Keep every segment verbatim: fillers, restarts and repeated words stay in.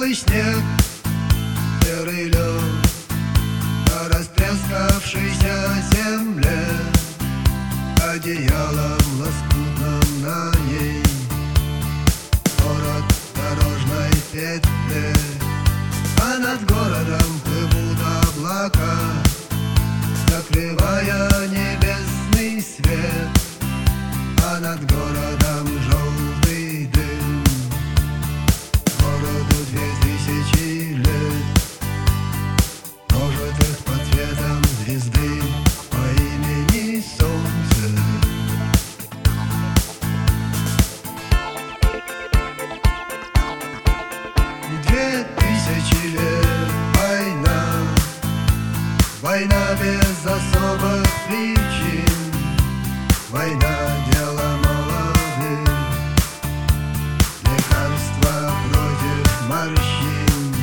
белый снег, серый лед на растрескавшейся земле, одеялом лоскутным на ней город в дорожной петле, а над городом плывут облака, закрывая небесный свет, а над городом желтый дым. Городу две тысячи лет, прожитых под цветом звезды по имени Солнце. Две тысячи лет война, война без особых причин, война дело молодых, лекарства против морщин.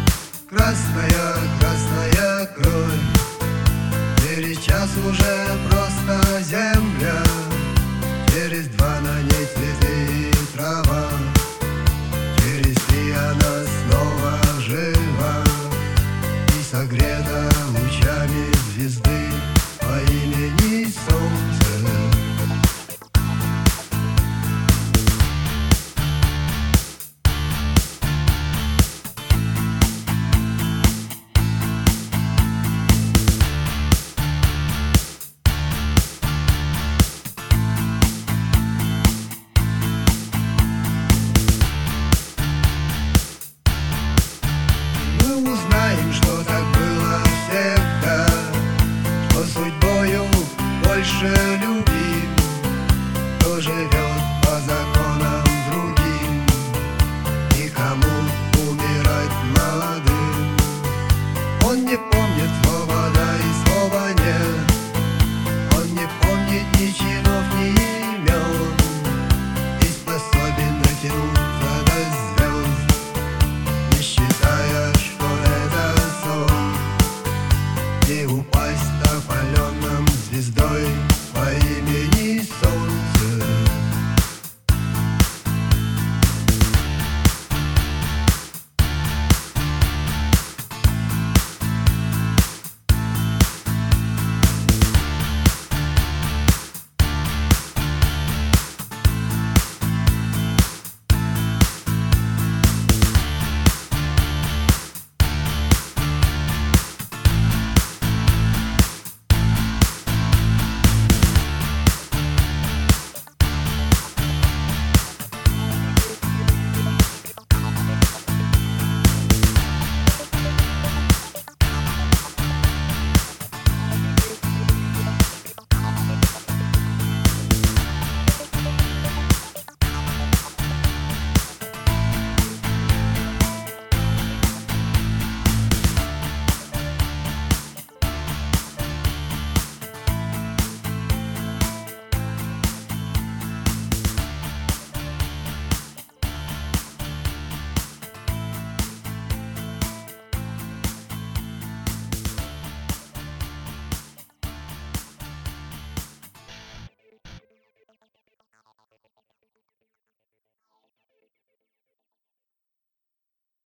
Красная, красная кровь, или час уже